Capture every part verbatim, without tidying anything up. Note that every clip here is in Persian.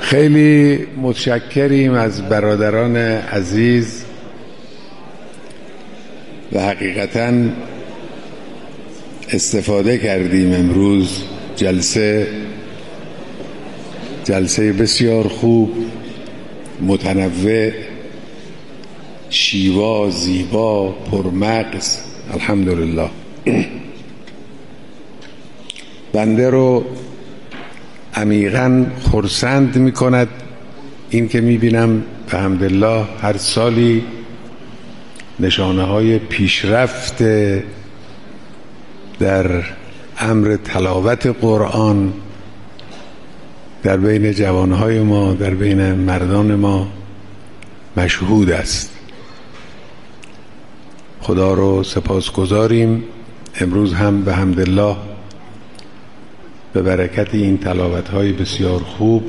خیلی متشکریم از برادران عزیز و حقیقتاً استفاده کردیم امروز. جلسه جلسه بسیار خوب، متنوع، شیوا، زیبا، پرمغز. الحمدلله. بنده رو عمیقاً خرسند می کند این که می بینم به حمدالله هر سالی نشانه های پیشرفت در امر تلاوت قرآن در بین جوانهای ما، در بین مردان ما مشهود است. خدا رو سپاسگزاریم. امروز هم به حمدالله به برکت این تلاوت‌های بسیار خوب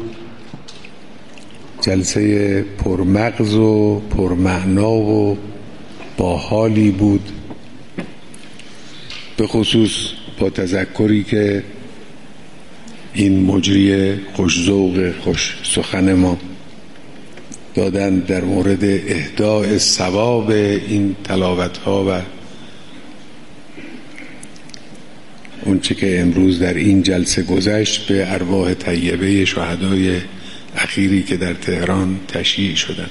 جلسه پرمغز و پرمعنا و با حالی بود، به خصوص با تذکری که این مجری خوش‌ذوق خوش سخن ما دادن در مورد اهداء ثواب این تلاوت‌ها و اون چه که امروز در این جلسه گذشت به ارواح طیبه شهدای اخیری که در تهران تشییع شدند.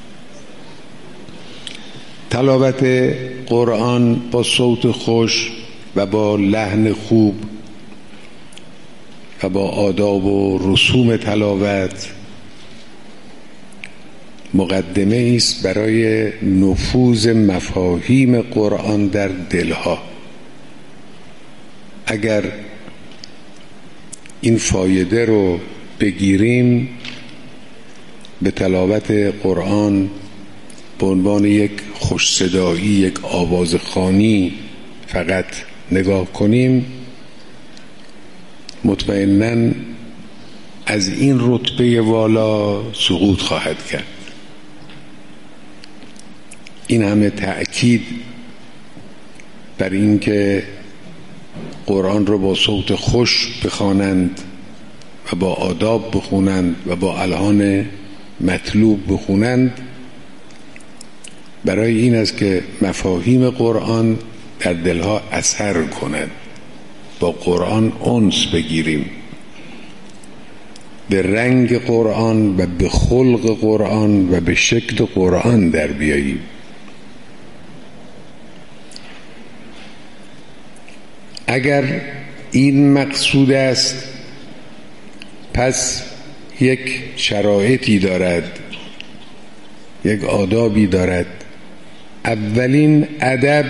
تلاوت قرآن با صوت خوش و با لحن خوب و با آداب و رسوم تلاوت مقدمه است برای نفوذ مفاهیم قرآن در دلها. اگر این فایده رو بگیریم، به تلاوت قرآن به عنوان یک خوش صدایی، یک آوازخوانی فقط نگاه کنیم، مطمئناً از این رتبه والا سقوط خواهد کرد. این همه تأکید بر این که قرآن رو با صوت خوش بخوانند و با آداب بخونند و با الحان مطلوب بخونند برای این است که مفاهیم قرآن در دلها اثر کند، با قرآن انس بگیریم، به رنگ قرآن و به خلق قرآن و به شکل قرآن در بیاییم. اگر این مقصود است، پس یک شرایطی دارد، یک آدابی دارد. اولین ادب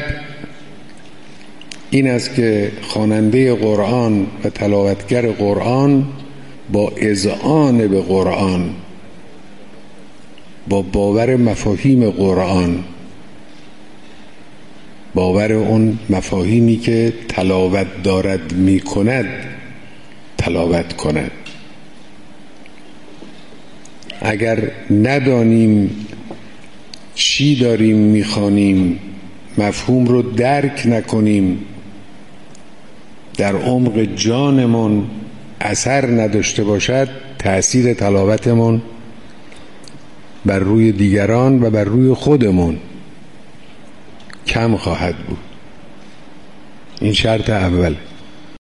این است که خواننده قرآن و تلاوتگر قرآن با اذعان به قرآن، با باور مفاهیم قرآن، باور اون مفاهیمی که تلاوت دارد می کند تلاوت کند. اگر ندانیم چی داریم میخوانیم، مفهوم رو درک نکنیم، در عمق جانمون اثر نداشته باشد، تأثیر تلاوتمون بر روی دیگران و بر روی خودمون کم خواهد بود. این شرط اول.